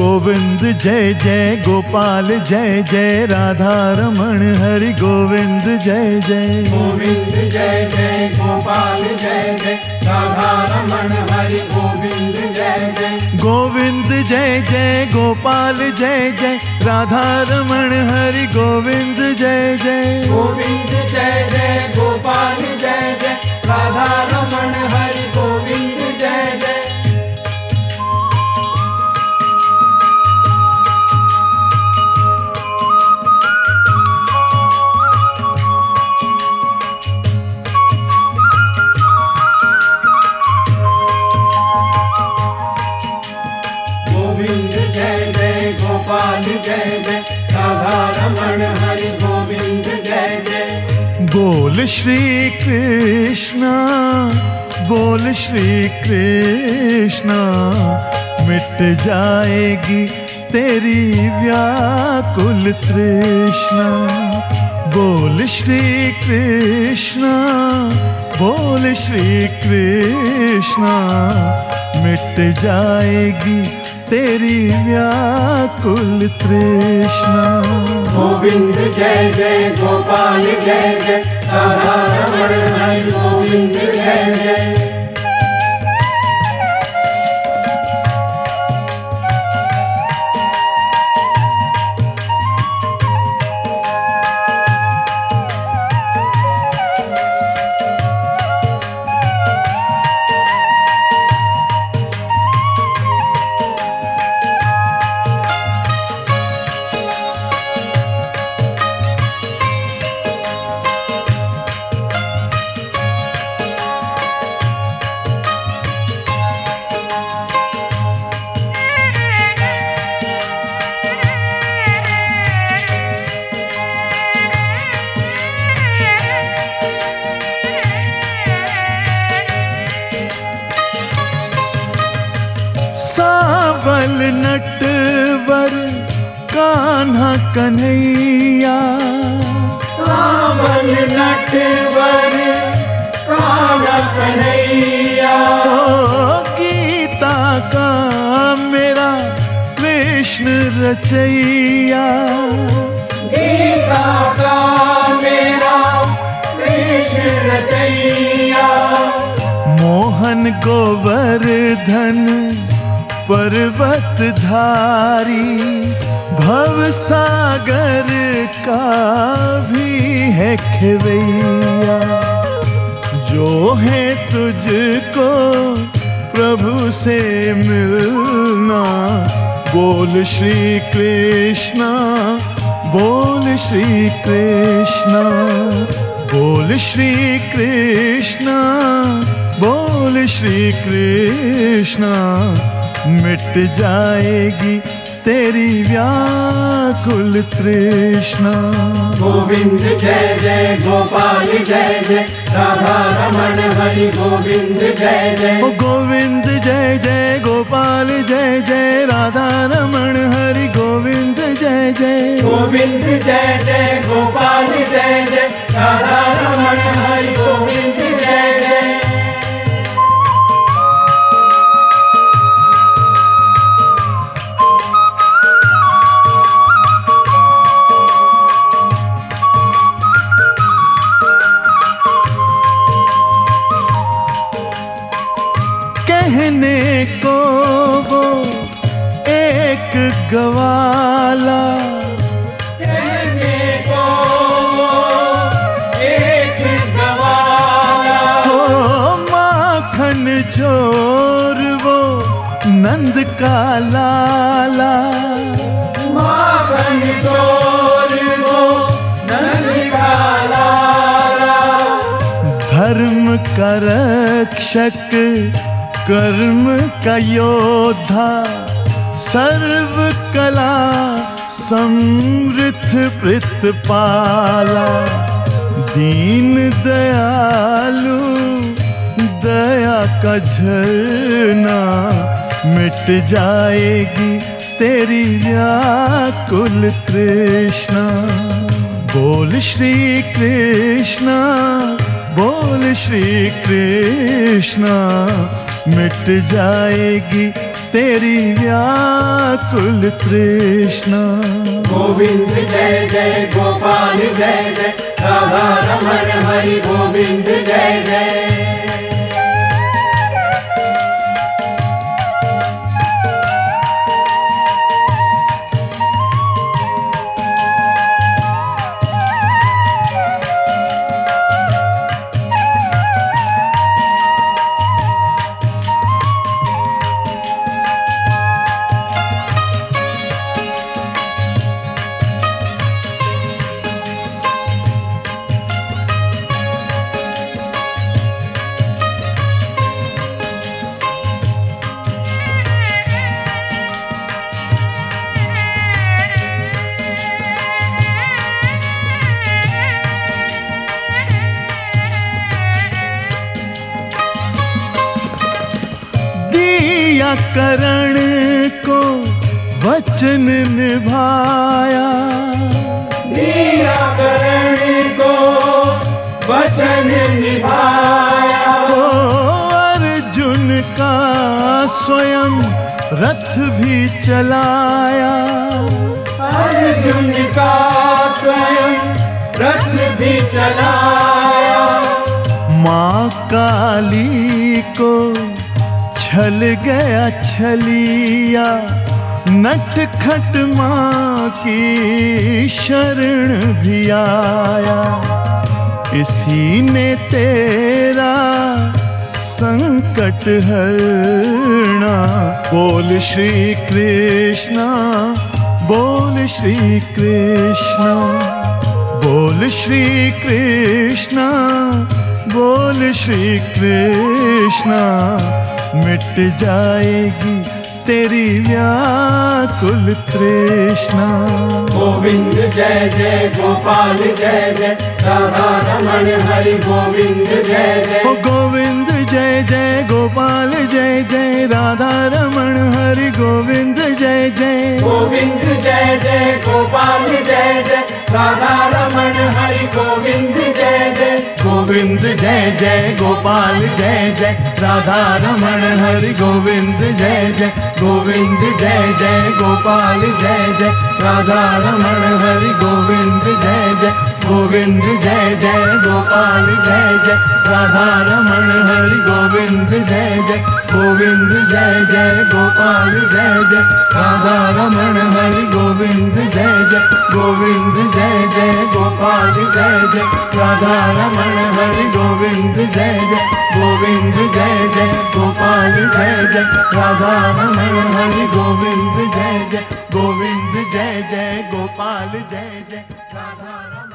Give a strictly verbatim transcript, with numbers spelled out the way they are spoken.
गोविंद जय जय गोपाल जय जय राधा रमण हरि गोविंद जय जय। गोविंद जय जय गोपाल जय जय राधा रमण हरि गोविंद जय जय। गोविंद जय जय गोपाल जय जय राधा रमण हरि गोविंद जय जय। गोविंद जय जय गोपाल जय जय राधा रमण हरि गोविंद जय जय। गोविंद जय जय गोपाल जय जय राधा रमण हरि गोविंद जय जय। बोल श्री कृष्ण बोल श्री कृष्ण मिट जाएगी तेरी व्याकुल तृष्णा। बोल श्री कृष्ण बोल श्री कृष्ण मिट जाएगी तेरी व्याकुल तृष्णा। गोविंद जय जय गोपाल जय जय राधा रमण हरि गोविंद जय जय। सावल नटवर कान्हा कन्हैया। सावल नटवर कान्हा कन्हैया। ओ गीता का मेरा कृष्ण रचैया। गीता का मेरा कृष्ण रचैया। मोहन गोवर्धन पर्वत धारी भव सागर का भी है खेवैया। जो है तुझको प्रभु से मिलना बोल श्री कृष्ण बोल श्री कृष्ण बोल श्री कृष्ण बोल श्री कृष्ण मिट जाएगी तेरी व्याकुल तृष्णा। गोविंद जय जय गोपाल जय जय राधा रमण हरि गोविंद जय जय। ओ गोविंद जय जय गोपाल जय जय राधा रमण हरि गोविंद जय जय। गोविंद जय जय गोपाल जय जय राधा रमण हरि गोविंद जय जय। कहने को वो एक गवाला। कहने को एक गवाला। हो माखन चोर वो नंद का लाला। माखन चोर वो नंद का लाला। धर्म का रक्षक कर्म का योद्धा सर्व कला समृद्ध प्रतिपाला। दीन दयालु दया का झरना मिट जाएगी तेरी व्याकुल तृष्णा। बोल श्री कृष्ण बोल श्री कृष्ण मिट जाएगी तेरी व्याकुल तृष्णा। गोविंद जय जय गोपाल जय जय राधा रमण हरि गोविंद जय जय। करण को वचन निभाया, दिया करण को वचन निभाया। ओ अर्जुन का स्वयं रथ भी चलाया, अर्जुन का स्वयं रथ भी चलाया। माँ काली को छल गया छलिया, नटखट माँ की शरण भी आया। इसी ने तेरा संकट हरना। बोल श्री कृष्णा, बोल श्री कृष्णा, बोल श्री कृष्णा, बोल श्री कृष्णा। मिट जाएगी तेरी व्याकुल तृष्णा। गोविंद जय जय गोपाल जय जय राधा रमण हरि गोविंद जय जय। ओ गोविंद जय जय गोपाल जय जय राधा रमण हरि गोविंद जय जय। गोविंद जय जय गोपाल जय जय राधा रमण हरि गोविंद जय जय। गोविंद जय जय गोपाल जय जय राधा रमण हरि गोविंद जय जय। गोविंद जय जय गोपाल जय जय राधा रमण हरि गोविंद जय जय। गोविंद जय जय गोपाल जय जय राधा रमण हरि गोविंद जय जय। गोविंद जय जय गोपाल जय जय राधा रमण हरि गोविंद जय जय। गोविंद जय जय गोपाल जय जय राधा रमण हरि गोविंद जय जय। गोविंद जय जय गोपाल जय जय राधा रमण हरि गोविंद जय जय। गोविंद जय जय गोपाल जय जय राधा रमण